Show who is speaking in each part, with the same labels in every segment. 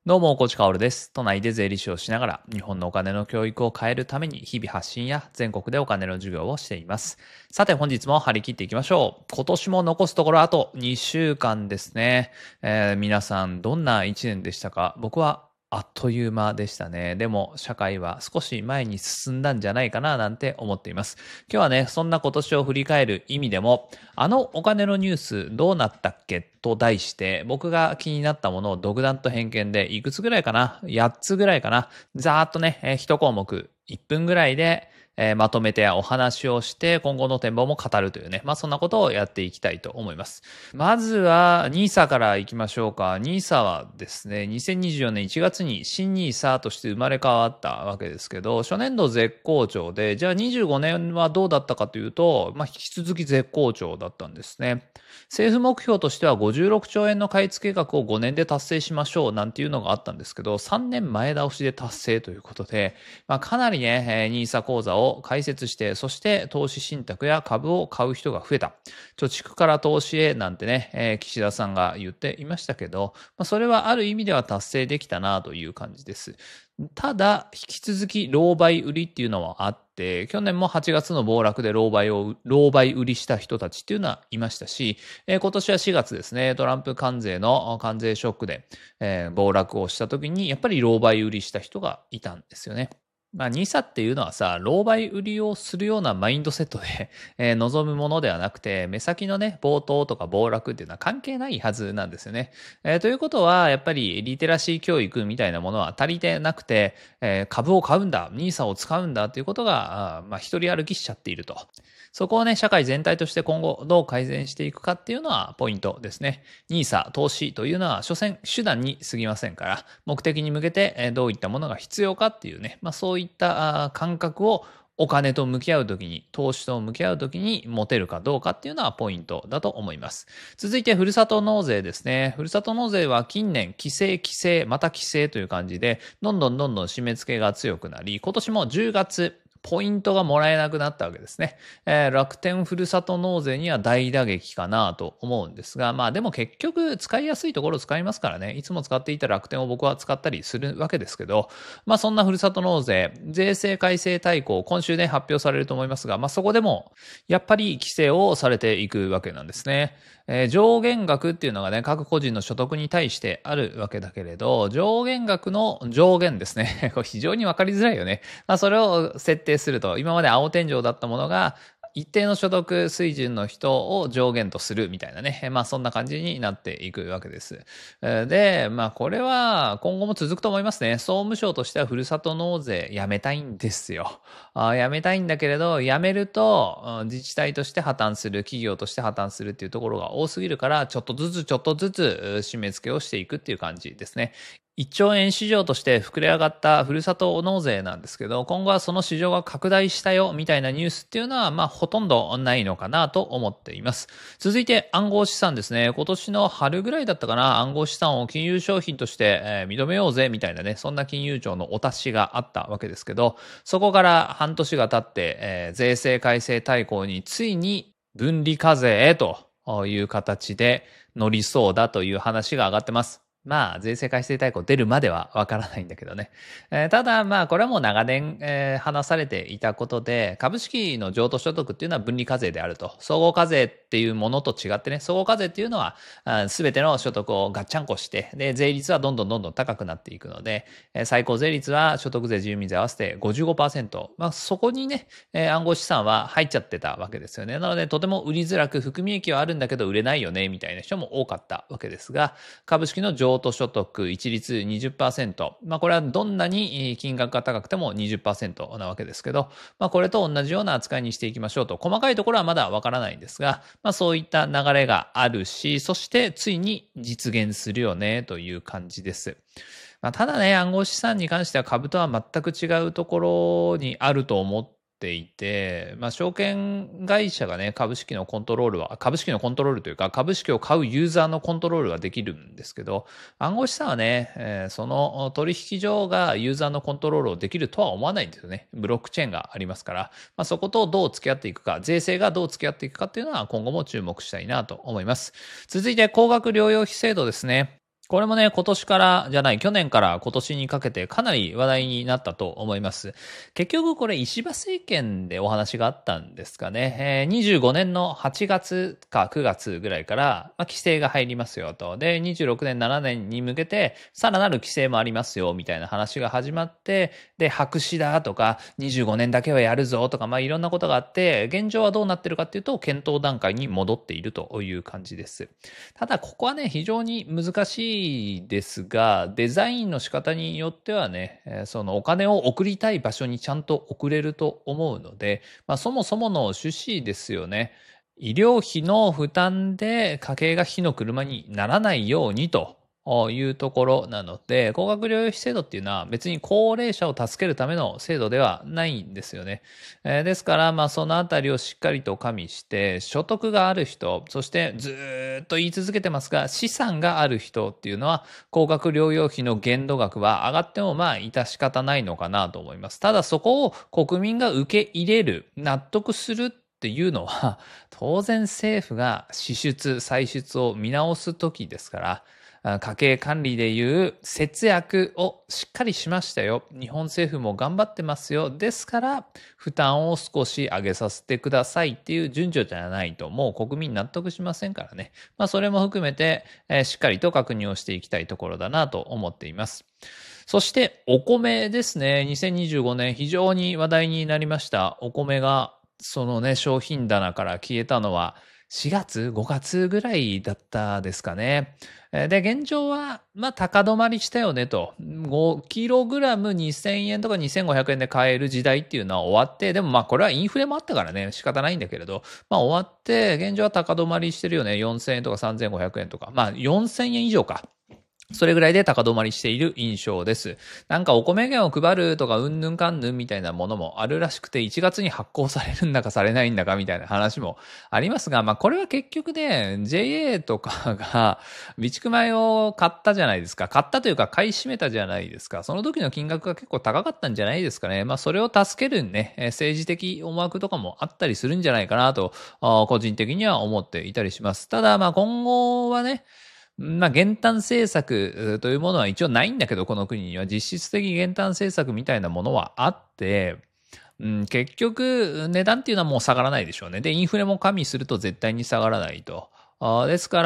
Speaker 1: どうも、コーチカオルです。都内で税理士をしながら、日本のお金の教育を変えるために、日々発信や全国でお金の授業をしています。さて、本日も張り切っていきましょう。今年も残すところあと2週間ですね。皆さん、どんな1年でしたか？僕はあっという間でしたね。でも、社会は少し前に進んだんじゃないかななんて思っています。今日はね、そんな今年を振り返る意味でも、あのお金のニュースどうなったっけと題して、僕が気になったものを独断と偏見で、いくつぐらいかな？ 8 つぐらいかな？ざーっとね、1項目、1分ぐらいで、まとめてお話をして、今後の展望も語るというね、そんなことをやっていきたいと思います。まずは、NISA から行きましょうか。NISA はですね、2024年1月に新 NISA として生まれ変わったわけですけど、初年度絶好調で、じゃあ25年はどうだったかというと、引き続き絶好調だったんですね。政府目標としては56兆円の買い付け額を5年で達成しましょうなんていうのがあったんですけど、3年前倒しで達成ということで、かなりね、NISA 口座を開設して、そして投資信託や株を買う人が増えた。貯蓄から投資へなんてね、岸田さんが言っていましたけど、それはある意味では達成できたなという感じです。ただ、引き続き、狼狽売りっていうのはあって、去年も8月の暴落で狼狽売りした人たちっていうのはいましたし、今年は4月ですね、トランプ関税の関税ショックで、暴落をした時に、やっぱり狼狽売りした人がいたんですよね。ニサっていうのはさ、狼狽売りをするようなマインドセットで望むものではなくて、目先のね、暴騰とか暴落っていうのは関係ないはずなんですよね。ということは、やっぱりリテラシー教育みたいなものは足りてなくて、株を買うんだ、ニーサを使うんだっていうことが、一人歩きしちゃっていると。そこをね、社会全体として今後どう改善していくかっていうのはポイントですね。ニーサ、投資というのは、所詮手段に過ぎませんから、目的に向けてどういったものが必要かっていうね、そういった感覚をお金と向き合うときに、投資と向き合うときに持てるかどうかっていうのはポイントだと思います。続いて、ふるさと納税ですね。ふるさと納税は近年、規制、また規制という感じで、どんどん締め付けが強くなり、今年も10月、ポイントがもらえなくなったわけですね。楽天ふるさと納税には大打撃かなと思うんですが、でも結局使いやすいところを使いますからね、いつも使っていた楽天を僕は使ったりするわけですけど、そんなふるさと納税、税制改正大綱、今週ね発表されると思いますが、そこでもやっぱり規制をされていくわけなんですね。上限額っていうのがね、各個人の所得に対してあるわけだけれど、上限額の上限ですね。これ非常にわかりづらいよね。それを設定すると、今まで青天井だったものが、一定の所得水準の人を上限とするみたいなね。そんな感じになっていくわけです。で、これは今後も続くと思いますね。総務省としてはふるさと納税やめたいんですよ。やめたいんだけれど、やめると自治体として破綻する、企業として破綻するっていうところが多すぎるから、ちょっとずつ締め付けをしていくっていう感じですね。1兆円市場として膨れ上がったふるさと納税なんですけど、今後はその市場が拡大したよみたいなニュースっていうのは、ほとんどないのかなと思っています。続いて暗号資産ですね。今年の春ぐらいだったかな、暗号資産を金融商品として、認めようぜみたいなね、そんな金融庁のお達しがあったわけですけど、そこから半年が経って、税制改正大綱についに分離課税という形で乗りそうだという話が上がってます。税制改正大綱出るまではわからないんだけどね。ただ、これはもう長年、話されていたことで、株式の譲渡所得っていうのは分離課税であると。総合課税っていうものと違ってね、総合課税っていうのは、すべての所得をガッチャンコして、で、税率はどんどん高くなっていくので、最高税率は所得税、住民税合わせて 55%。そこにね、暗号資産は入っちゃってたわけですよね。なので、とても売りづらく、含み益はあるんだけど売れないよね、みたいな人も多かったわけですが、株式の譲渡所得一律 20%。これはどんなに金額が高くても 20% なわけですけど、これと同じような扱いにしていきましょうと。細かいところはまだわからないんですが、そういった流れがあるし、そしてついに実現するよね、という感じです。ただね、暗号資産に関しては株とは全く違うところにあると思っていて、証券会社がね、株式のコントロールというか、株式を買うユーザーのコントロールはできるんですけど、暗号資産はね、その取引所がユーザーのコントロールをできるとは思わないんですよね。ブロックチェーンがありますから、そことどう付き合っていくか、税制がどう付き合っていくかっていうのは今後も注目したいなと思います。続いて、高額療養費制度ですね。 これもね、去年から今年にかけてかなり話題になったと思います。結局これ石破政権でお話があったんですかね。25年の8月か9月ぐらいから、規制が入りますよと。で、26年、7年に向けてさらなる規制もありますよみたいな話が始まって、で、白紙だとか、25年だけはやるぞとか、いろんなことがあって、現状はどうなってるかっていうと、検討段階に戻っているという感じです。ただ、ここはね、非常に難しいですが、デザインの仕方によってはね、そのお金を送りたい場所にちゃんと送れると思うので、そもそもの趣旨ですよね。医療費の負担で家計が火の車にならないようにというところなので、高額療養費制度っていうのは別に高齢者を助けるための制度ではないんですよね。ですから、そのあたりをしっかりと加味して、所得がある人、そしてずっと言い続けてますが、資産がある人っていうのは、高額療養費の限度額は上がっても致し方ないのかなと思います。ただそこを国民が受け入れる、納得するっていうのは、当然政府が支出、歳出を見直すときですから、家計管理でいう節約をしっかりしましたよ。日本政府も頑張ってますよ。ですから、負担を少し上げさせてくださいっていう順序じゃないと、もう国民納得しませんからね。それも含めて、しっかりと確認をしていきたいところだなと思っています。そして、お米ですね。2025年非常に話題になりました。お米が、そのね、商品棚から消えたのは、4月 ?5 月ぐらいだったですかね。で、現状は、高止まりしたよねと。5kg2000円とか2500円で買える時代っていうのは終わって、でもこれはインフレもあったからね、仕方ないんだけれど、終わって、現状は高止まりしてるよね。4000円とか3500円とか。4000円以上か。それぐらいで高止まりしている印象です。なんかお米券を配るとかうんぬんかんぬんみたいなものもあるらしくて、1月に発行されるんだかされないんだかみたいな話もありますが、これは結局ね、JA とかが備蓄米を買ったじゃないですか。買ったというか買い占めたじゃないですか。その時の金額が結構高かったんじゃないですかね。それを助けるね、政治的思惑とかもあったりするんじゃないかなと、個人的には思っていたりします。ただ今後はね、減反政策というものは一応ないんだけど、この国には実質的減反政策みたいなものはあって、結局値段っていうのはもう下がらないでしょうね。で、インフレも加味すると絶対に下がらないと。ですから、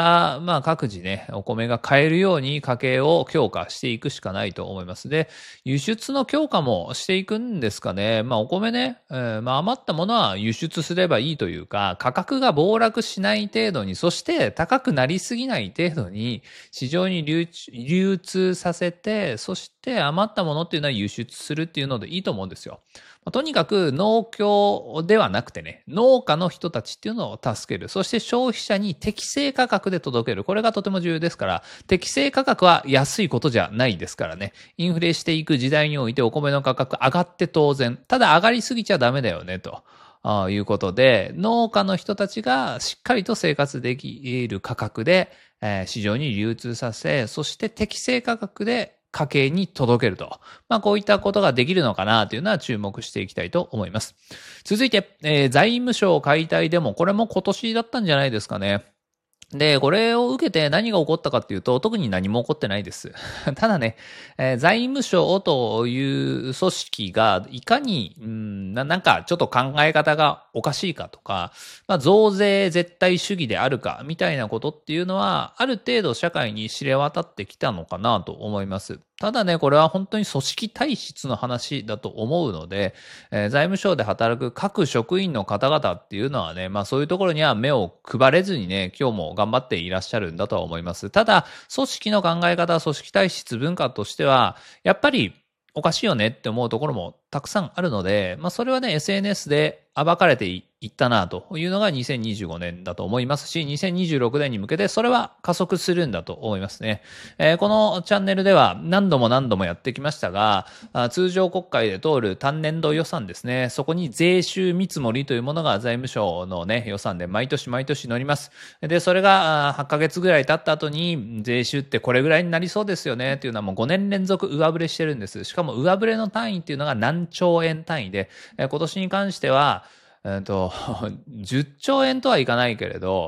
Speaker 1: 各自ね、お米が買えるように家計を強化していくしかないと思います。で、輸出の強化もしていくんですかね。お米ね、余ったものは輸出すればいいというか、価格が暴落しない程度に、そして高くなりすぎない程度に、市場に流通させて、そして余ったものっていうのは輸出するっていうのでいいと思うんですよ。とにかく農協ではなくてね、農家の人たちっていうのを助ける。そして消費者に適正価格で届ける。これがとても重要ですから、適正価格は安いことじゃないですからね。インフレしていく時代においてお米の価格上がって当然。ただ上がりすぎちゃダメだよね、と。いうことで、農家の人たちがしっかりと生活できる価格で、市場に流通させ、そして適正価格で家計に届けると。こういったことができるのかなというのは注目していきたいと思います。続いて、財務省解体でも、これも今年だったんじゃないですかね。で、これを受けて何が起こったかっていうと、特に何も起こってないです。ただね、財務省という組織がいかに、なんかちょっと考え方がおかしいかとか、増税絶対主義であるかみたいなことっていうのは、ある程度社会に知れ渡ってきたのかなと思います。ただね、これは本当に組織体質の話だと思うので、財務省で働く各職員の方々っていうのはね、そういうところには目を配れずにね、今日も頑張っていらっしゃるんだとは思います。ただ、組織の考え方、組織体質文化としては、やっぱりおかしいよねって思うところもたくさんあるので、それはね、SNS で暴かれていったなというのが2025年だと思いますし、2026年に向けてそれは加速するんだと思いますね。このチャンネルでは何度もやってきましたが、通常国会で通る単年度予算ですね。そこに税収見積もりというものが財務省のね、予算で毎年載ります。で、それが8ヶ月ぐらい経った後に税収ってこれぐらいになりそうですよねっていうのはもう5年連続上振れしてるんです。しかも上振れの単位っていうのが何兆円単位で、今年に関しては10兆円とはいかないけれど、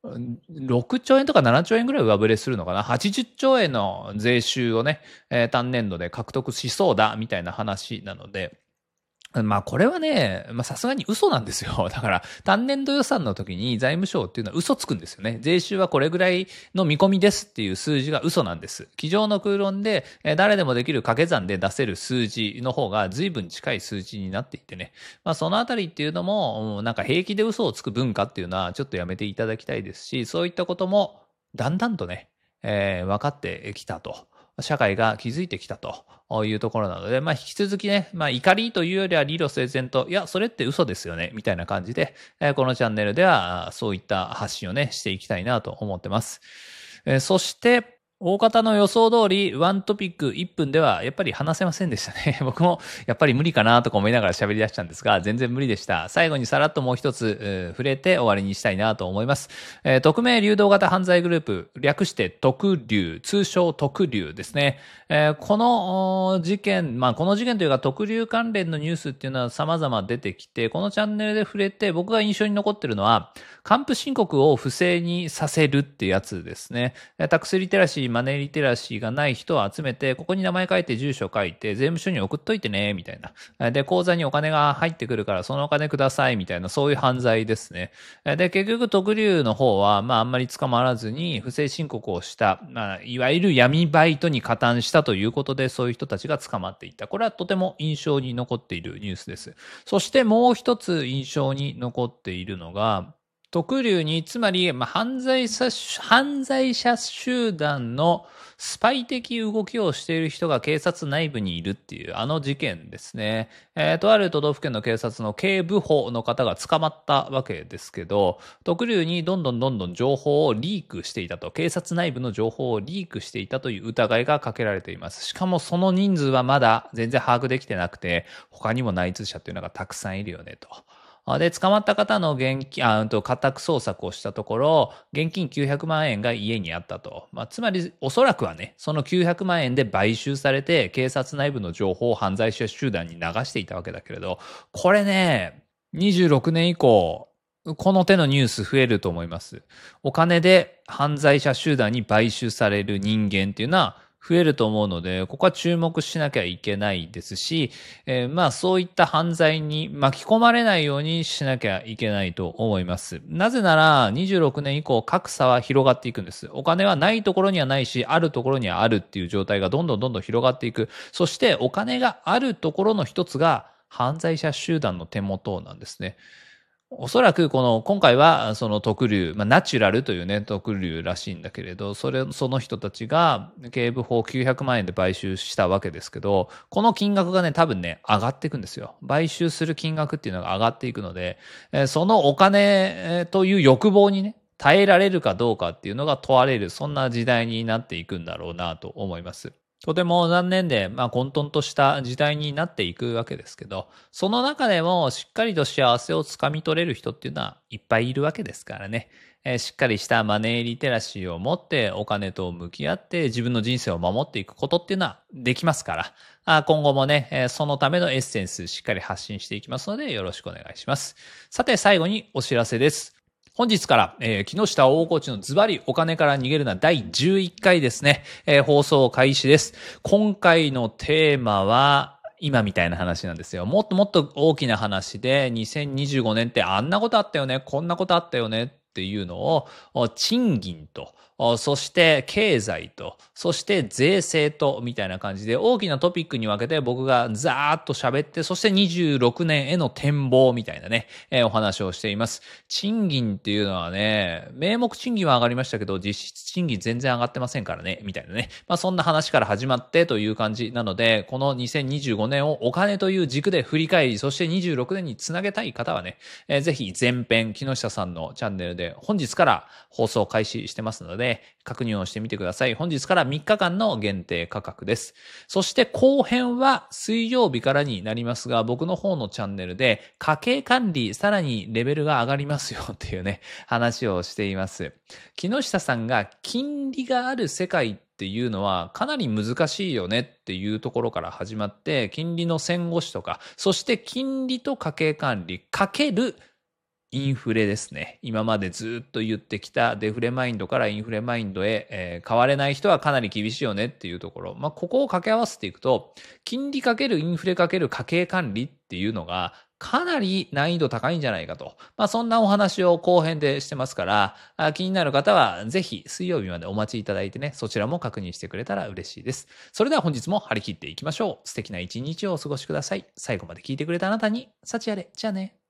Speaker 1: 6兆円とか7兆円ぐらい上振れするのかな。80兆円の税収をね、単年度で獲得しそうだみたいな話なので、まあこれはね、まあさすがに嘘なんですよ。だから単年度予算の時に財務省っていうのは嘘つくんですよね。税収はこれぐらいの見込みですっていう数字が嘘なんです。机上の空論で誰でもできる掛け算で出せる数字の方が随分近い数字になっていてね。まあそのあたりっていうのもなんか平気で嘘をつく文化っていうのはちょっとやめていただきたいですし、そういったこともだんだんとね、分かってきたと。社会が気づいてきたというところなので、まあ引き続きね、まあ怒りというよりは理路整然と、いや、それって嘘ですよね、みたいな感じで、このチャンネルではそういった発信をね、していきたいなと思ってます。そして、大方の予想通り、ワントピック1分ではやっぱり話せませんでしたね。僕もやっぱり無理かなとか思いながら喋り出したんですが、全然無理でした。最後にさらっともう一つ、触れて終わりにしたいなと思います。匿名流動型犯罪グループ、略して特流、通称特流ですね。この事件、まあこの事件というか特流関連のニュースっていうのは様々出てきて、このチャンネルで触れて僕が印象に残ってるのは、還付申告を不正にさせるってやつですね。タックスリテラシー、マネーリテラシーがない人を集めて、ここに名前書いて住所書いて、税務署に送っといてね、みたいな。で、口座にお金が入ってくるから、そのお金ください、みたいな、そういう犯罪ですね。で、結局、特流の方は、まあ、あんまり捕まらずに、不正申告をした、まあ、いわゆる闇バイトに加担したということで、そういう人たちが捕まっていった。これはとても印象に残っているニュースです。そしてもう一つ印象に残っているのが、特流に、つまり、まあ、犯罪者集団のスパイ的動きをしている人が警察内部にいるっていうあの事件ですね。とある都道府県の警察の警部補の方が捕まったわけですけど、特流にどんどん情報をリークしていたと、警察内部の情報をリークしていたという疑いがかけられています。しかもその人数はまだ全然把握できてなくて、他にも内通者っていうのがたくさんいるよねと。で、捕まった方の家宅捜索をしたところ、現金900万円が家にあったと。まあ、つまり、おそらくはね、その900万円で買収されて、警察内部の情報を犯罪者集団に流していたわけだけれど、これね、26年以降、この手のニュース増えると思います。お金で犯罪者集団に買収される人間っていうのは、増えると思うので、ここは注目しなきゃいけないですし、まあそういった犯罪に巻き込まれないようにしなきゃいけないと思います。なぜなら26年以降格差は広がっていくんです。お金はないところにはないし、あるところにはあるっていう状態がどんどん広がっていく。そしてお金があるところの一つが犯罪者集団の手元なんですね。おそらく今回はその特流、まあナチュラルというね、特流らしいんだけれど、その人たちが警部補900万円で買収したわけですけど、この金額がね、多分ね、上がっていくんですよ。買収する金額っていうのが上がっていくので、そのお金という欲望にね、耐えられるかどうかっていうのが問われる、そんな時代になっていくんだろうなと思います。とても残念で、まあ混沌とした時代になっていくわけですけど、その中でもしっかりと幸せをつかみ取れる人っていうのはいっぱいいるわけですからね。しっかりしたマネーリテラシーを持ってお金と向き合って自分の人生を守っていくことっていうのはできますから、今後もね、そのためのエッセンスしっかり発信していきますのでよろしくお願いします。さて最後にお知らせです。本日から、木下大河内のズバリお金から逃げるな第11回ですね、放送開始です。今回のテーマは、今みたいな話なんですよ。もっともっと大きな話で、2025年ってあんなことあったよね、こんなことあったよねっていうのを、賃金と、そして経済と、そして税制と、みたいな感じで大きなトピックに分けて僕がザーッと喋って、そして26年への展望みたいなね、お話をしています。賃金っていうのはね、名目賃金は上がりましたけど、実質賃金全然上がってませんからね、みたいなね。まあそんな話から始まってという感じなので、この2025年をお金という軸で振り返り、そして26年につなげたい方はね、ぜひ前編、木下さんのチャンネルで本日から放送開始してますので、確認をしてみてください。本日から3日間の限定価格です。そして後編は水曜日からになりますが、僕の方のチャンネルで家計管理さらにレベルが上がりますよっていうね、話をしています。木下さんが金利がある世界っていうのはかなり難しいよねっていうところから始まって、金利の戦後史とか、そして金利と家計管理かけるインフレですね。今までずっと言ってきたデフレマインドからインフレマインドへ、変われない人はかなり厳しいよねっていうところ。ここを掛け合わせていくと、金利かけるインフレかける家計管理っていうのが、かなり難易度高いんじゃないかと。そんなお話を後編でしてますから、気になる方はぜひ水曜日までお待ちいただいてね、そちらも確認してくれたら嬉しいです。それでは本日も張り切っていきましょう。素敵な一日をお過ごしください。最後まで聞いてくれたあなたに、幸あれ。じゃあね。